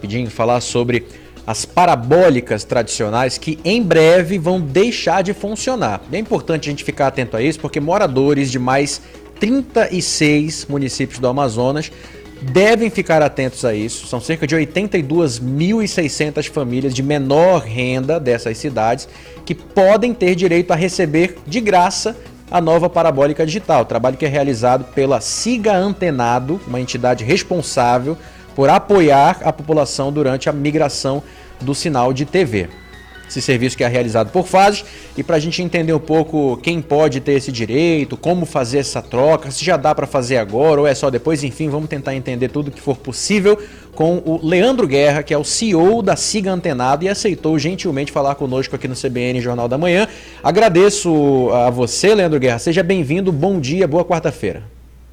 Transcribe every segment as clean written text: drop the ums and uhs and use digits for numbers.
Rapidinho falar sobre as parabólicas tradicionais que em breve vão deixar de funcionar. É importante a gente ficar atento a isso porque moradores de mais 36 municípios do Amazonas devem ficar atentos a isso. São cerca de 82.600 famílias de menor renda dessas cidades que podem ter direito a receber de graça a nova parabólica digital. Trabalho que é realizado pela Siga Antenado, uma entidade responsável por apoiar a população durante a migração do sinal de TV. Esse serviço que é realizado por fases, e para a gente entender um pouco quem pode ter esse direito, como fazer essa troca, se já dá para fazer agora ou é só depois, enfim, vamos tentar entender tudo o que for possível com o Leandro Guerra, que é o CEO da Siga Antenado e aceitou gentilmente falar conosco aqui no CBN Jornal da Manhã. Agradeço a você, Leandro Guerra, seja bem-vindo, bom dia, boa quarta-feira.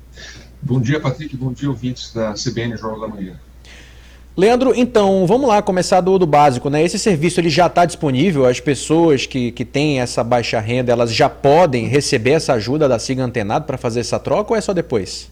Bom dia, Patrick. Bom dia, ouvintes da CBN Jornal da Manhã. Leandro, então, vamos lá começar do básico, né? Esse serviço ele já está disponível, as pessoas que têm essa baixa renda, elas já podem receber essa ajuda da Siga Antenado para fazer essa troca ou é só depois?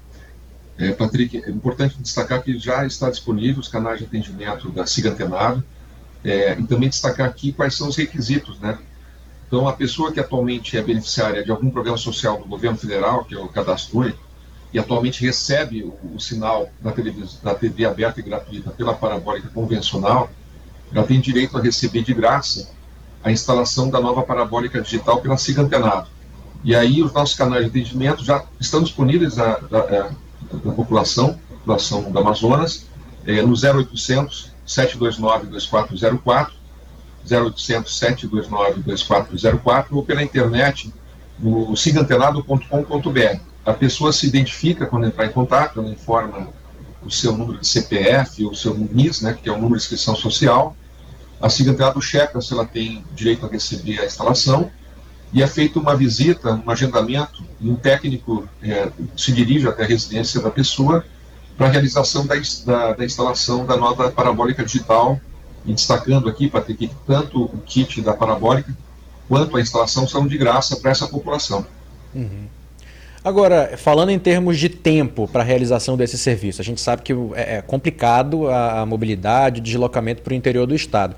Patrick, é importante destacar que já está disponível os canais de atendimento da Siga Antenado e também destacar aqui quais são os requisitos, né? Então, a pessoa que atualmente é beneficiária de algum programa social do governo federal, que é o Cadastro Único, e atualmente recebe o sinal da TV aberta e gratuita pela parabólica convencional, ela tem direito a receber de graça a instalação da nova parabólica digital pela Siga Antenado. E aí os nossos canais de atendimento já estão disponíveis da população do Amazonas, no 0800 729 2404, 0800 729 2404 ou pela internet no sigaantenado.com.br. A pessoa se identifica quando entrar em contato, ela informa o seu número de CPF, o seu NIS, né, que é o número de inscrição social. A Siga Antenado checa se ela tem direito a receber a instalação e é feita uma visita, um agendamento, e um técnico se dirige até a residência da pessoa para a realização da instalação da nova parabólica digital. E destacando aqui, Patrick, que tanto o kit da parabólica quanto a instalação são de graça para essa população. Uhum. Agora, falando em termos de tempo para a realização desse serviço, a gente sabe que é complicado a mobilidade, o deslocamento para o interior do estado.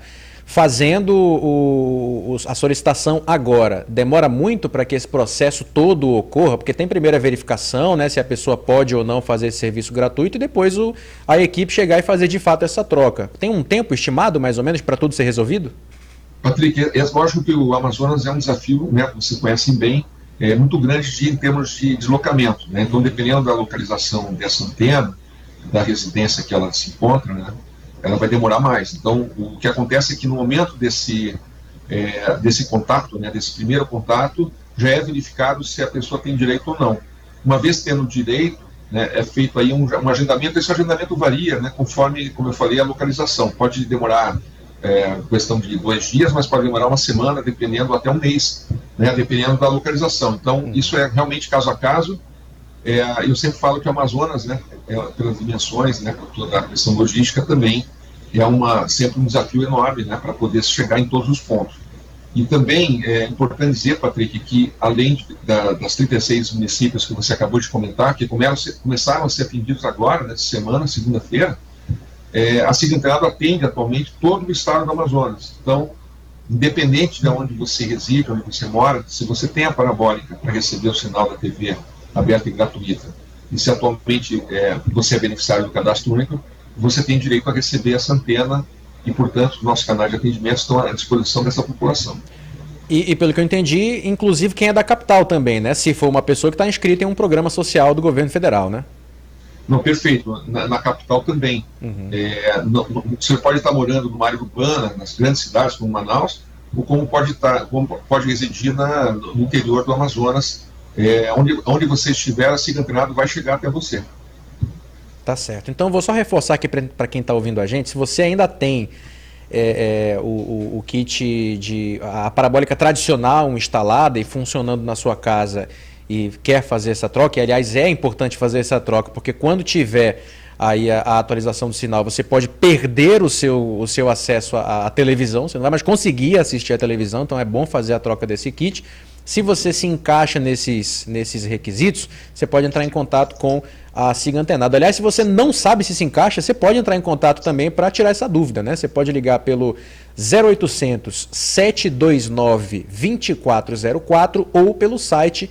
Fazendo a solicitação agora, demora muito para que esse processo todo ocorra? Porque tem primeiro a verificação, né, se a pessoa pode ou não fazer esse serviço gratuito e depois a equipe chegar e fazer de fato essa troca. Tem um tempo estimado, mais ou menos, para tudo ser resolvido? Patrick, é lógico que o Amazonas é um desafio, né, vocês conhecem bem, muito grande em termos de deslocamento, né? Então, dependendo da localização dessa antena, da residência que ela se encontra, né, ela vai demorar mais. Então, o que acontece é que no momento desse contato, né, desse primeiro contato, já é verificado se a pessoa tem direito ou não. Uma vez tendo direito, né, é feito aí um agendamento. Esse agendamento varia, né, conforme, como eu falei, a localização. Pode demorar questão de 2 dias, mas pode demorar uma semana, dependendo, até um mês, né, dependendo da localização. Então, isso é realmente caso a caso. Eu sempre falo que o Amazonas, né, pelas dimensões, né, por toda a questão logística também, sempre um desafio enorme, né, para poder chegar em todos os pontos. E também é importante dizer, Patrick, que além das 36 municípios que você acabou de comentar, que começaram a ser atendidos agora, nessa semana, segunda-feira, a Siga Antenado atende atualmente todo o estado do Amazonas. Então, independente de onde você reside, onde você mora, se você tem a parabólica para receber o sinal da TV aberta e gratuita, e se atualmente você é beneficiário do Cadastro Único, você tem direito a receber essa antena e, portanto, os nossos canais de atendimento estão à disposição dessa população. E pelo que eu entendi, inclusive quem é da capital também, né? Se for uma pessoa que está inscrita em um programa social do governo federal, né? Não, perfeito. Na capital também. Uhum. Você pode estar morando numa área urbana, nas grandes cidades como Manaus, ou como pode residir no interior do Amazonas, onde você estiver, a Siga Antenado vai chegar até você. Tá certo. Então, vou só reforçar aqui para quem está ouvindo a gente, se você ainda tem o kit a parabólica tradicional instalada e funcionando na sua casa e quer fazer essa troca, e aliás é importante fazer essa troca, porque quando tiver aí a atualização do sinal, você pode perder o seu acesso à televisão, você não vai mais conseguir assistir a televisão, então é bom fazer a troca desse kit. Se você se encaixa nesses requisitos, você pode entrar em contato com a Siga Antenado. Aliás, se você não sabe se encaixa, você pode entrar em contato também para tirar essa dúvida, né? Você pode ligar pelo 0800 729 2404 ou pelo site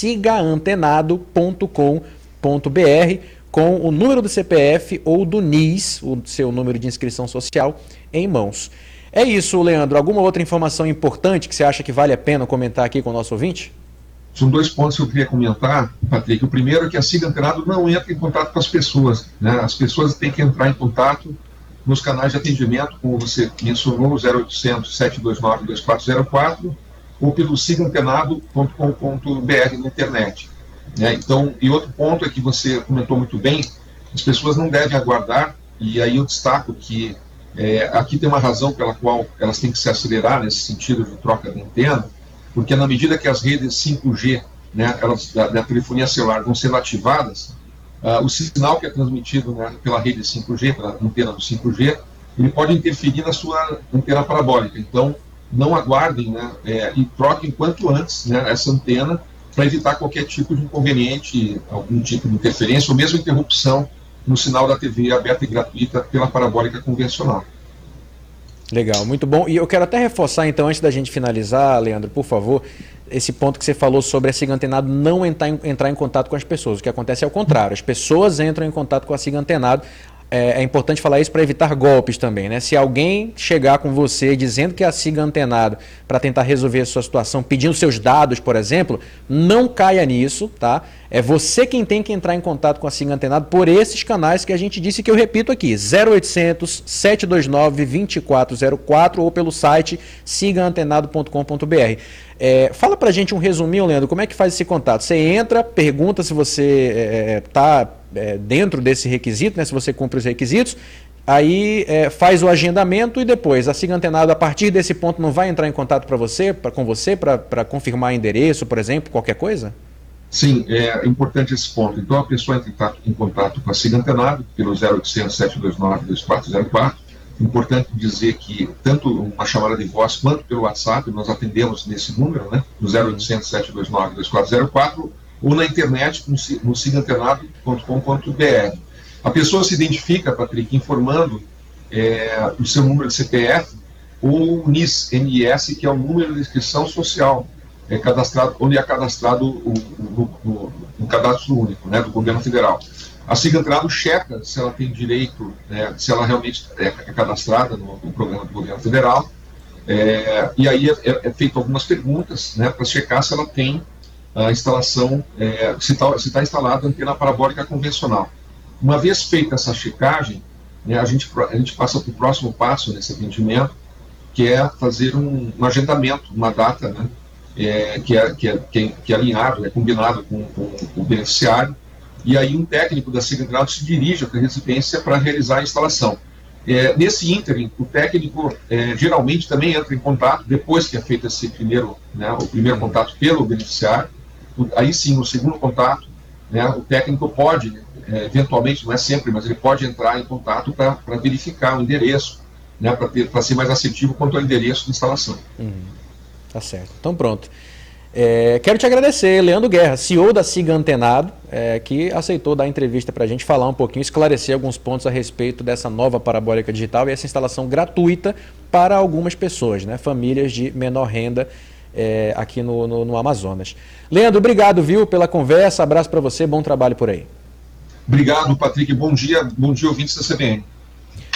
sigaantenado.com.br com o número do CPF ou do NIS, o seu número de inscrição social, em mãos. É isso, Leandro. Alguma outra informação importante que você acha que vale a pena comentar aqui com o nosso ouvinte? São dois pontos que eu queria comentar, Patrick. O primeiro é que a Siga Antenado não entra em contato com as pessoas, né? As pessoas têm que entrar em contato nos canais de atendimento, como você mencionou, 0800 729 2404 ou pelo sigaantenado.com.br na internet. Né? Então, e outro ponto é que você comentou muito bem, as pessoas não devem aguardar, e aí eu destaco que aqui tem uma razão pela qual elas têm que se acelerar nesse sentido de troca de antena, porque na medida que as redes 5G, né, da telefonia celular vão sendo ativadas, o sinal que é transmitido, né, pela rede 5G, pela antena do 5G, ele pode interferir na sua antena parabólica. Então, não aguardem, né, e troquem quanto antes, né, essa antena para evitar qualquer tipo de inconveniente, algum tipo de interferência ou mesmo interrupção no sinal da TV aberta e gratuita pela parabólica convencional. Legal, muito bom. E eu quero até reforçar, então, antes da gente finalizar, Leandro, por favor, esse ponto que você falou sobre a Siga Antenado não entrar em contato com as pessoas. O que acontece é o contrário, as pessoas entram em contato com a Siga Antenado. É importante falar isso para evitar golpes também, né? Se alguém chegar com você dizendo que é a Siga Antenado para tentar resolver a sua situação, pedindo seus dados, por exemplo, não caia nisso, tá? É você quem tem que entrar em contato com a Siga Antenado por esses canais que a gente disse, que eu repito aqui, 0800 729 2404 ou pelo site sigaantenado.com.br. Fala pra gente um resuminho, Leandro, como é que faz esse contato? Você entra, pergunta se você está dentro desse requisito, né, se você cumpre os requisitos, aí faz o agendamento e depois a Siga Antenado, a partir desse ponto, não vai entrar em contato com você para confirmar endereço, por exemplo, qualquer coisa? Sim, é importante esse ponto. Então a pessoa entra em contato com a Siga Antenado pelo 0800 729 2404. Importante dizer que tanto uma chamada de voz quanto pelo WhatsApp nós atendemos nesse número, né, no 0800 729 2404, ou na internet no sigaantenado.com.br. A pessoa se identifica, Patrick, informando o seu número de CPF ou o NIS, que é o número de inscrição social, cadastrado, onde é cadastrado no cadastro único, né, do governo federal. A Siga Antenado checa se ela tem direito, se ela realmente é cadastrada no programa do governo federal, e aí é feito algumas perguntas, né, para checar se ela tem a instalação, se está instalada a antena parabólica convencional. Uma vez feita essa checagem, né, a gente passa para o próximo passo nesse atendimento, que é fazer um agendamento, uma data, né, que é alinhado, combinado com o beneficiário, e aí um técnico da Siga Antenado se dirige até a residência para realizar a instalação. Nesse ínterim, o técnico geralmente também entra em contato, depois que é feito esse primeiro, né, o primeiro contato pelo beneficiário. Aí sim, no segundo contato, né, o técnico pode, eventualmente, não é sempre, mas ele pode entrar em contato para verificar o endereço, né, para ser mais assertivo quanto ao endereço de instalação. Tá certo. Então pronto. Quero te agradecer, Leandro Guerra, CEO da Siga Antenado, que aceitou dar entrevista para a gente, falar um pouquinho, esclarecer alguns pontos a respeito dessa nova parabólica digital e essa instalação gratuita para algumas pessoas, né, famílias de menor renda aqui no Amazonas. Leandro, obrigado, viu, pela conversa, abraço para você, bom trabalho por aí. Obrigado, Patrick, bom dia ouvintes da CBN.